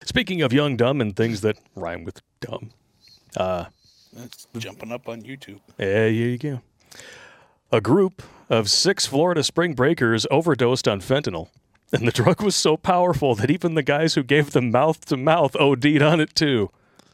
Speaking of young, dumb, and things that rhyme with dumb. That's jumping up on YouTube. There you go. A group of 6 Florida spring breakers overdosed on fentanyl, and the drug was so powerful that even the guys who gave them mouth-to-mouth OD'd on it, too.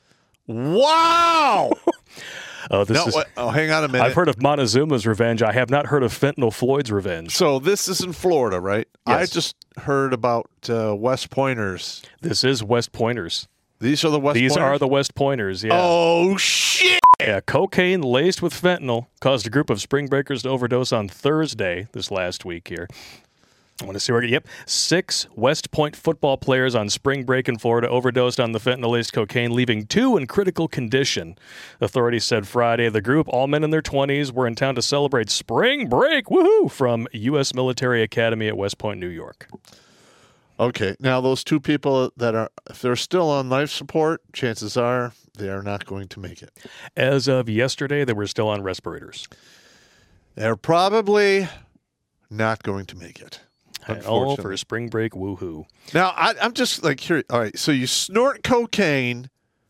Wow! Hang on a minute. I've heard of Montezuma's revenge. I have not heard of Fentanyl Floyd's revenge. So this is in Florida, right? Yes. I just heard about West Pointers. This is West Pointers. These are the West Pointers? These are the West Pointers, yeah. Oh, shit! Yeah, cocaine laced with fentanyl caused a group of spring breakers to overdose on Thursday, this last week here. I want to see where. Yep, 6 West Point football players on spring break in Florida overdosed on the fentanyl-laced cocaine, leaving 2 in critical condition. Authorities said Friday the group, all men in their 20s, were in town to celebrate spring break, woohoo, from U.S. Military Academy at West Point, New York. Okay, now those 2 people that are, if they're still on life support, chances are they are not going to make it. As of yesterday, they were still on respirators. They're probably not going to make it. All for spring break, woohoo. Now, I'm just like curious. All right, so you snort cocaine,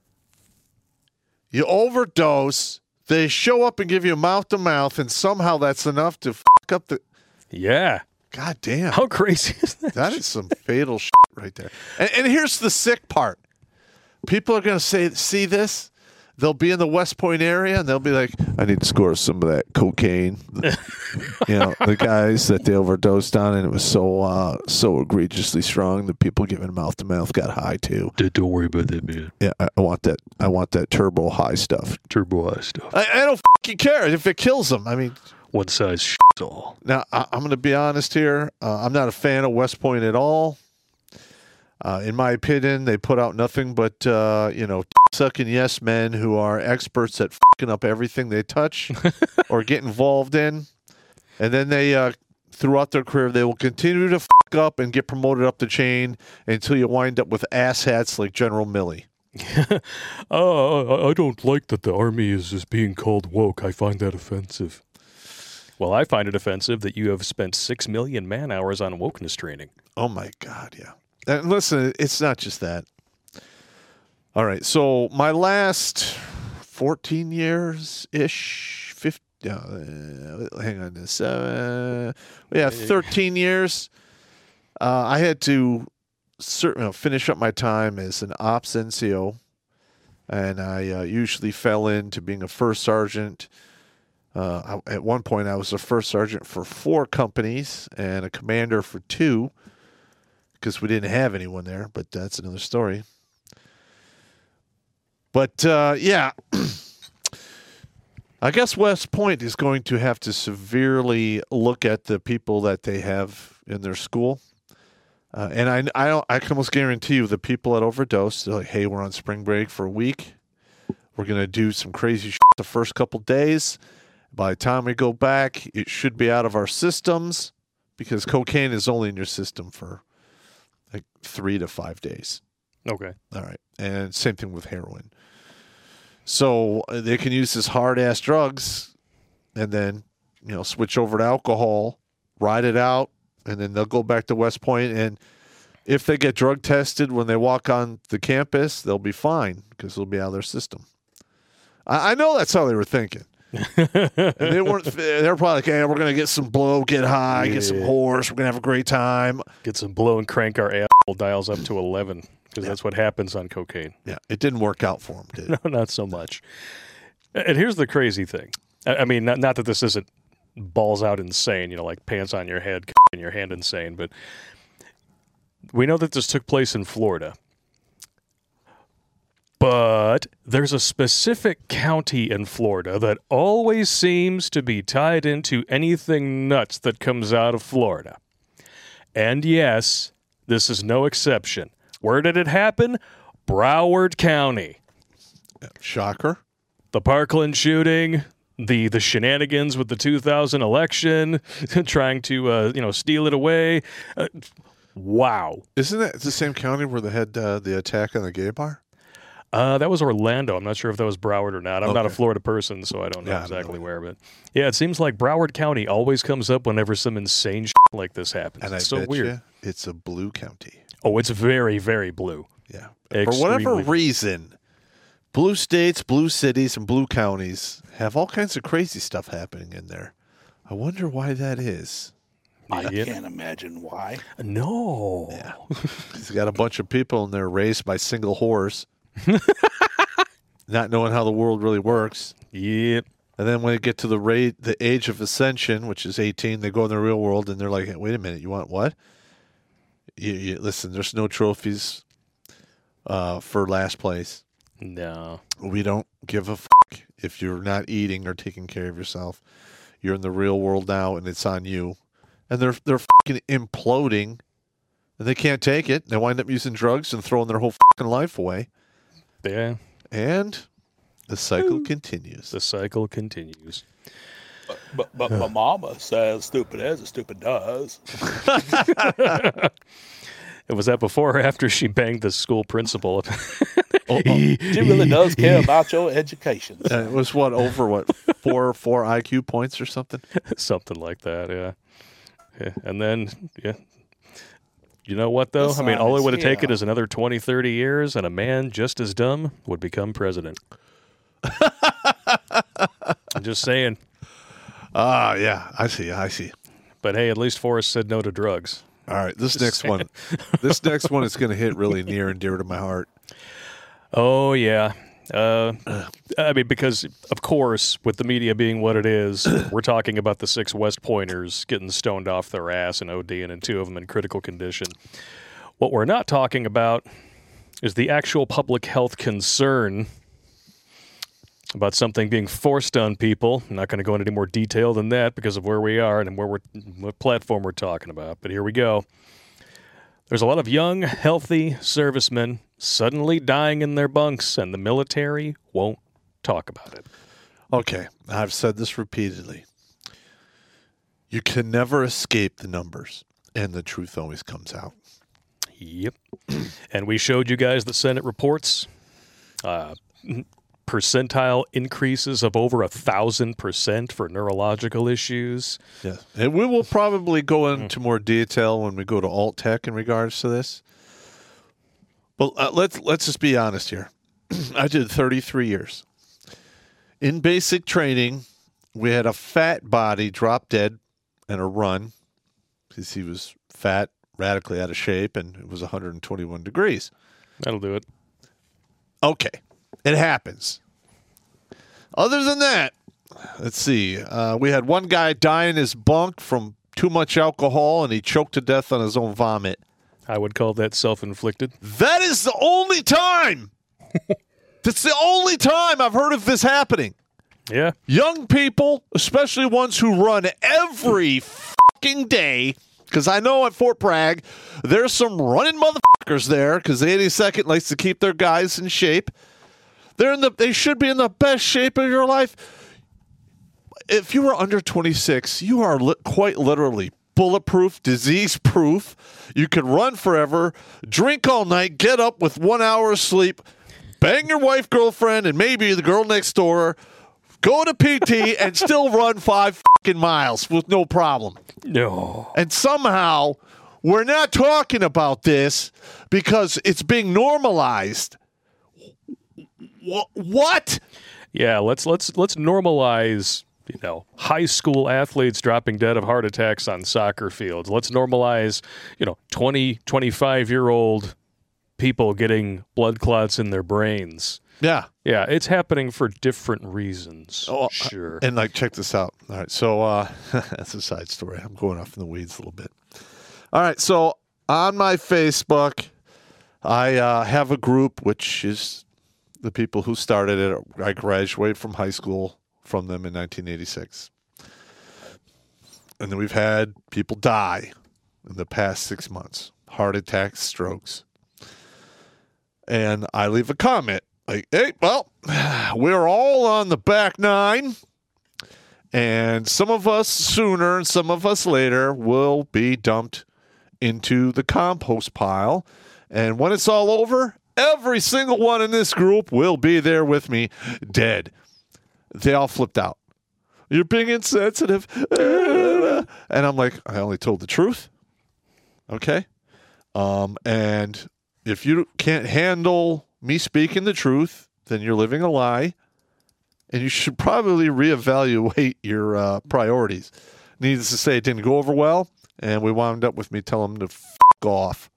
you overdose, they show up and give you mouth-to-mouth, and somehow that's enough to fuck up the... Yeah. God damn. How crazy is that? That is some fatal shit right there. And here's the sick part. People are going to see this. They'll be in the West Point area, and they'll be like, I need to score some of that cocaine. The guys that they overdosed on, and it was so egregiously strong that people giving mouth-to-mouth got high, too. Don't worry about that, man. Yeah, I want that turbo high stuff. Turbo high stuff. I don't fucking care if it kills them. I mean... One size shits all. Now, I'm going to be honest here. I'm not a fan of West Point at all. In my opinion, they put out nothing but, sucking yes men who are experts at fucking up everything they touch or get involved in. And then they, throughout their career, they will continue to fuck up and get promoted up the chain until you wind up with asshats like General Milley. I don't like that the Army is being called woke. I find that offensive. Well, I find it offensive that you have spent 6 million man-hours on wokeness training. Oh, my God, yeah. And listen, it's not just that. All right, so my last 14 years-ish, 13 years, I had to finish up my time as an ops NCO, and I usually fell into being a first sergeant. At one point, I was a first sergeant for 4 companies and a commander for 2 because we didn't have anyone there, but that's another story. But, yeah, I guess West Point is going to have to severely look at the people that they have in their school. And I can almost guarantee you the people that overdose, they're like, hey, we're on spring break for a week. We're going to do some crazy shit the first couple days. By the time we go back, it should be out of our systems because cocaine is only in your system for like 3 to 5 days. Okay. All right. And same thing with heroin. So they can use this hard-ass drugs and then, switch over to alcohol, ride it out, and then they'll go back to West Point. And if they get drug tested when they walk on the campus, they'll be fine because they'll be out of their system. I know that's how they were thinking. They weren't. They're probably like, hey, we're gonna get some blow, get high, get some horse. We're gonna have a great time. Get some blow and crank our asshole dials up to 11 because that's what happens on cocaine. Yeah, it didn't work out for them, did it? No, not so much. And here's the crazy thing. I mean, not that this isn't balls out insane, like pants on your head, in your hand insane, but we know that this took place in Florida. But there's a specific county in Florida that always seems to be tied into anything nuts that comes out of Florida. And yes, this is no exception. Where did it happen? Broward County. Shocker. The Parkland shooting, the shenanigans with the 2000 election, trying to steal it away. Wow. Isn't that the same county where they had the attack on the gay bar? That was Orlando. I'm not sure if that was Broward or not. I'm not a Florida person, so I don't know exactly where. But yeah, it seems like Broward County always comes up whenever some insane shit like this happens. And it's I so bet weird. you it's a blue county. Oh, it's very, very blue. Yeah. For whatever reason, blue states, blue cities, and blue counties have all kinds of crazy stuff happening in there. I wonder why that is. I can't imagine why. No. Yeah. He's got a bunch of people in there raised by single whores, not knowing how the world really works. Yep. And then when they get to the age of ascension, which is 18, they go in the real world and they're like, wait a minute, you want what? You listen, there's no trophies for last place. No. We don't give a if you're not eating or taking care of yourself. You're in the real world now, and it's on you. And they're fucking imploding, and they can't take it. They wind up using drugs and throwing their whole fucking life away. Yeah. And the cycle continues. The cycle continues. But my mama says stupid as a stupid does. Was that before or after she banged the school principal? She really does care about your education. It was over four IQ points or something? Something like that, yeah. And then, you know what, though? I mean, all it would have taken is another 20, 30 years, and a man just as dumb would become president. I'm just saying. Yeah, I see. But hey, at least Forrest said no to drugs. All right, this next one is going to hit really near and dear to my heart. Oh, yeah. I mean, because, of course, with the media being what it is, we're talking about the 6 West Pointers getting stoned off their ass and ODing, and 2 of them in critical condition. What we're not talking about is the actual public health concern about something being forced on people. I'm not going to go into any more detail than that because of where we are and what platform we're talking about. But here we go. There's a lot of young, healthy servicemen suddenly dying in their bunks, and the military won't talk about it. Okay, I've said this repeatedly. You can never escape the numbers, and the truth always comes out. Yep. And we showed you guys the Senate reports. Percentile increases of over 1,000% for neurological issues. Yeah, and we will probably go into more detail when we go to alt tech in regards to this. But let's just be honest here. I did 33 years. In basic training, we had a fat body drop dead in a run because he was fat, radically out of shape, and it was 121 degrees. That'll do it. Okay. It happens. Other than that, let's see. We had one guy die in his bunk from too much alcohol, and he choked to death on his own vomit. I would call that self-inflicted. That is the only time. That's the only time I've heard of this happening. Yeah. Young people, especially ones who run every fucking day, because I know at Fort Bragg, there's some running motherfuckers there, because the 82nd likes to keep their guys in shape. They should be in the best shape of your life. If you are under 26, you are quite literally bulletproof, disease-proof. You can run forever, drink all night, get up with 1 hour of sleep, bang your wife, girlfriend, and maybe the girl next door, go to PT, and still run 5 fucking miles with no problem. No. And somehow, we're not talking about this because it's being normalized. What? Yeah, let's normalize, high school athletes dropping dead of heart attacks on soccer fields. Let's normalize, 20, 25-year-old people getting blood clots in their brains. Yeah. Yeah, it's happening for different reasons. Oh, sure. And check this out. All right, so that's a side story. I'm going off in the weeds a little bit. All right, so on my Facebook, I have a group, which is the people who started it. I graduated from high school from them in 1986. And then we've had people die in the past 6 months. Heart attacks, strokes. And I leave a comment like, hey, well, we're all on the back nine. And some of us sooner and some of us later will be dumped into the compost pile. And when it's all over, every single one in this group will be there with me, dead. They all flipped out. You're being insensitive. And I'm like, I only told the truth. Okay. And if you can't handle me speaking the truth, then you're living a lie, and you should probably reevaluate your priorities. Needless to say, it didn't go over well, and we wound up with me telling them to f*** off.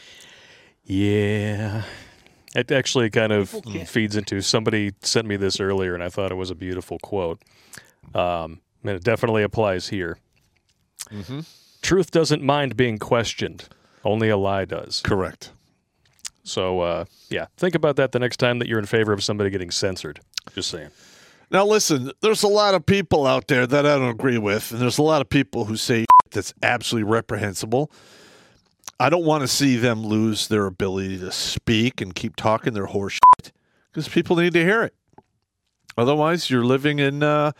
Yeah. It actually kind of feeds into, somebody sent me this earlier, and I thought it was a beautiful quote. And it definitely applies here. Mm-hmm. Truth doesn't mind being questioned. Only a lie does. Correct. So, yeah, think about that the next time that you're in favor of somebody getting censored. Just saying. Now, listen, there's a lot of people out there that I don't agree with, and there's a lot of people who say that's absolutely reprehensible. I don't want to see them lose their ability to speak and keep talking their horse shit because people need to hear it. Otherwise, you're living in a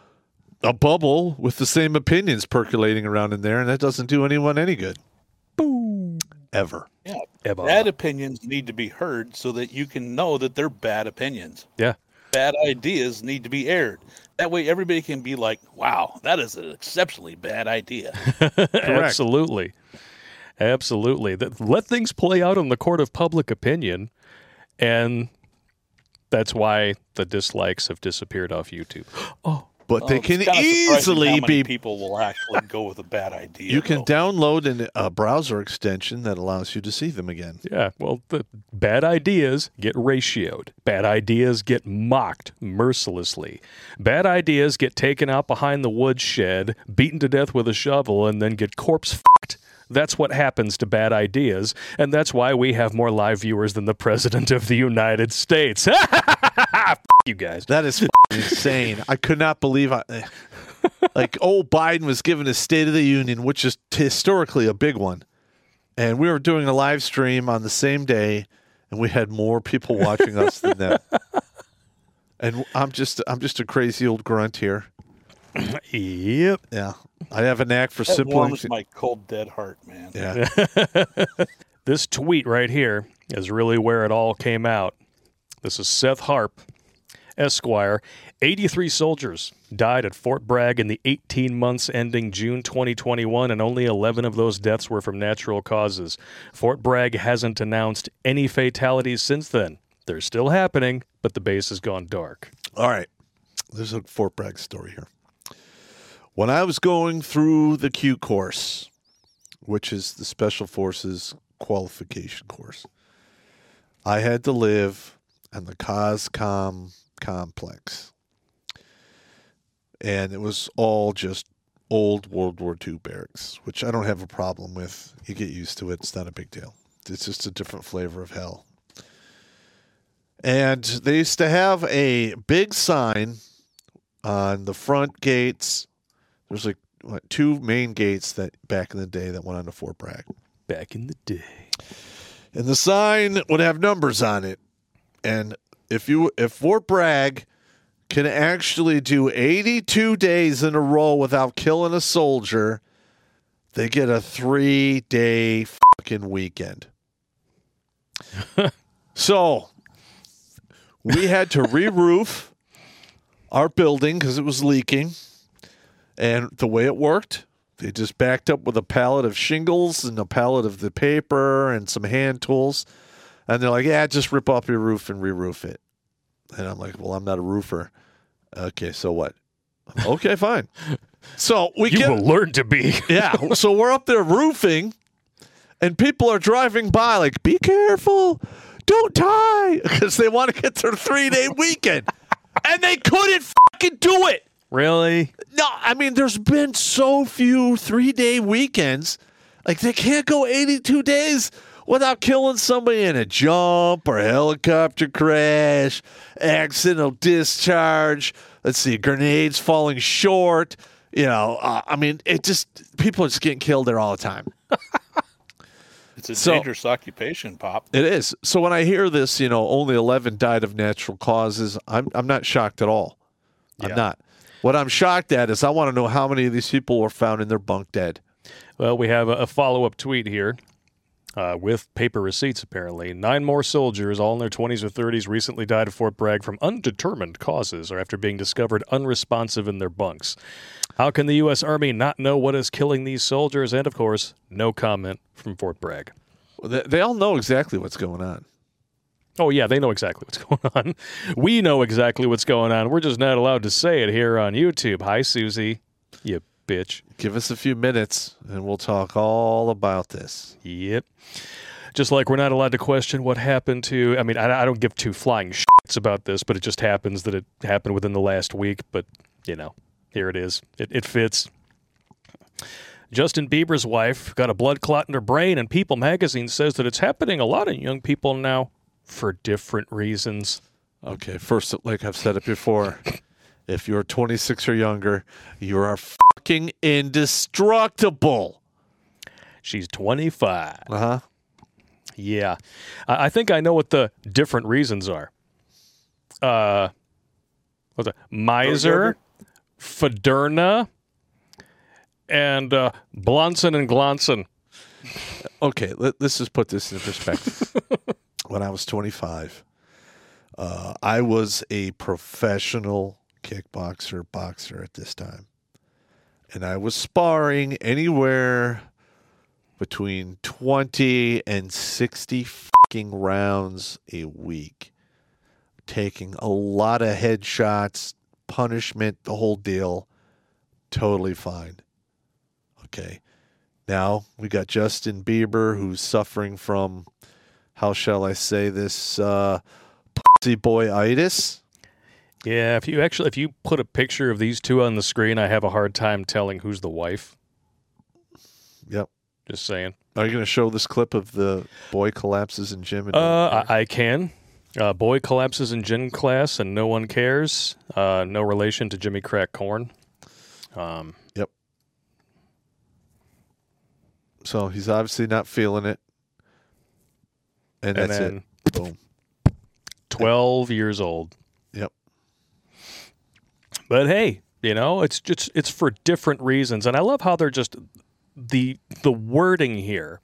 bubble with the same opinions percolating around in there, and that doesn't do anyone any good. Boom. Ever. Yeah. Ever. Bad opinions need to be heard so that you can know that they're bad opinions. Yeah. Bad ideas need to be aired. That way everybody can be like, wow, that is an exceptionally bad idea. Absolutely. Absolutely. Let things play out in the court of public opinion, and that's why the dislikes have disappeared off YouTube. Oh, but they can It's kinda surprising easily how many be. people will actually go with a bad idea. You can though. download a browser extension that allows you to see them again. yeah. Well, the bad ideas get ratioed. Bad ideas get mocked mercilessly. Bad ideas get taken out behind the woodshed, beaten to death with a shovel, and then get corpse fucked. That's what happens to bad ideas, and that's why we have more live viewers than the President of the United States. F*** you guys. That is insane. I could not believe like old Biden was given his State of the Union, which is historically a big one. And we were doing a live stream on the same day, and we had more people watching us than them. And I'm just a crazy old grunt here. Yep. Yeah. I have a knack for That simply. warms my cold, dead heart, man. Yeah. This tweet right here is really where it all came out. This is Seth Harp, Esquire. 83 soldiers died at Fort Bragg in the 18 months ending June 2021, and only 11 of those deaths were from natural causes. Fort Bragg hasn't announced any fatalities since then. They're still happening, but the base has gone dark. All right. There's a Fort Bragg story here. When I was going through the Q course, which is the Special Forces qualification course, I had to live in the COSCOM complex. And it was all just old World War II barracks, which I don't have a problem with. You get used to it. It's not a big deal. It's just a different flavor of hell. And they used to have a big sign on the front gates. There's like two main gates that back in the day that went onto Fort Bragg. Back in the day. And the sign would have numbers on it. And if Fort Bragg can actually do 82 days in a row without killing a soldier, they get a 3-day fucking weekend. So we had to re-roof our building because it was leaking. And the way it worked, they just backed up with a pallet of shingles and a pallet of the paper and some hand tools. And they're like, yeah, just rip off your roof and re-roof it. And I'm like, well, I'm not a roofer. Okay, so what? Okay, fine. So You will learn to be. yeah, so we're up there roofing, and people are driving by like, be careful, don't die, because they want to get their 3-day weekend. And they couldn't fucking do it. Really? No, I mean, there's been so few 3-day weekends. Like, they can't go 82 days without killing somebody in a jump or a helicopter crash, accidental discharge, let's see, grenades falling short. You know, I mean, people are just getting killed there all the time. It's a dangerous occupation, Pop. It is. So when I hear this, only 11 died of natural causes, I'm not shocked at all. I'm not. What I'm shocked at is I want to know how many of these people were found in their bunk dead. Well, we have a follow-up tweet here with paper receipts, apparently. 9 more soldiers, all in their 20s or 30s, recently died at Fort Bragg from undetermined causes or after being discovered unresponsive in their bunks. How can the U.S. Army not know what is killing these soldiers? And, of course, no comment from Fort Bragg. They all know exactly what's going on. Oh, yeah, they know exactly what's going on. We know exactly what's going on. We're just not allowed to say it here on YouTube. Hi, Susie, you bitch. Give us a few minutes, and we'll talk all about this. Yep. Just like we're not allowed to question what happened to... I mean, I don't give two flying shits about this, but it just happens that it happened within the last week. But, here it is. It fits. Justin Bieber's wife got a blood clot in her brain, and People magazine says that it's happening a lot in young people now for different reasons. Okay, first, like I've said it before, if you're 26 or younger, you are fucking indestructible. She's 25. Uh-huh. Yeah. I think I know what the different reasons are. What's that? Miser, Federna, and Blonson and Glonson. Okay, let's just put this in perspective. When I was 25, I was a professional boxer at this time. And I was sparring anywhere between 20 and 60 fucking rounds a week. Taking a lot of headshots, punishment, the whole deal. Totally fine. Okay. Now we got Justin Bieber, who's suffering from, how shall I say this, pussy boy-itis. Yeah, if you put a picture of these two on the screen, I have a hard time telling who's the wife. Yep. Just saying. Are you going to show this clip of the boy collapses in gym? I can. Boy collapses in gym class and no one cares. No relation to Jimmy Crack Corn. Yep. So he's obviously not feeling it. And that's it. Boom. 12 years old. Yep. But hey, it's for different reasons. And I love how they're just the wording here.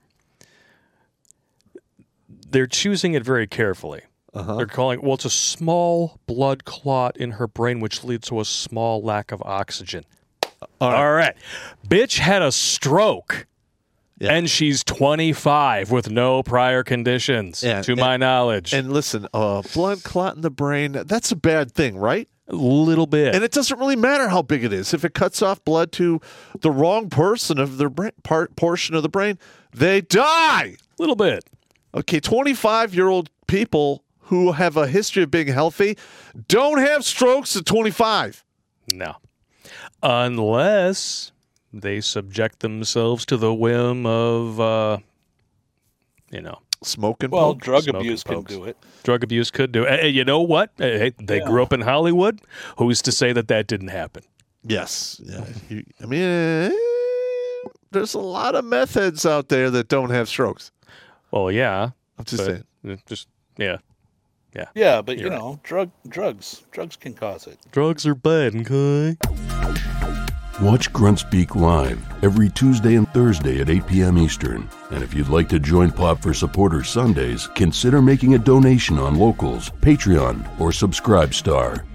They're choosing it very carefully. Uh-huh. They're calling, it's a small blood clot in her brain, which leads to a small lack of oxygen. All right. Bitch had a stroke. Yeah. And she's 25 with no prior conditions, to my knowledge. And listen, blood clot in the brain, that's a bad thing, right? A little bit. And it doesn't really matter how big it is. If it cuts off blood to the wrong person of their portion of the brain, they die. A little bit. Okay, 25-year-old people who have a history of being healthy don't have strokes at 25. No. Unless they subject themselves to the whim of, smoking. Well, pokes? drug Smoking abuse can pokes. do it. Drug abuse could do it. Hey, you know what? Hey, they grew up in Hollywood. Who's to say that didn't happen? Yes. Yeah. There's a lot of meth heads out there that don't have strokes. Well, yeah. I'm just saying. Yeah. Yeah, but You're drugs can cause it. Drugs are bad, okay? Watch Grunt Speak live every Tuesday and Thursday at 8 p.m. Eastern. And if you'd like to join Pop for Supporters Sundays, consider making a donation on Locals, Patreon, or Subscribe Star.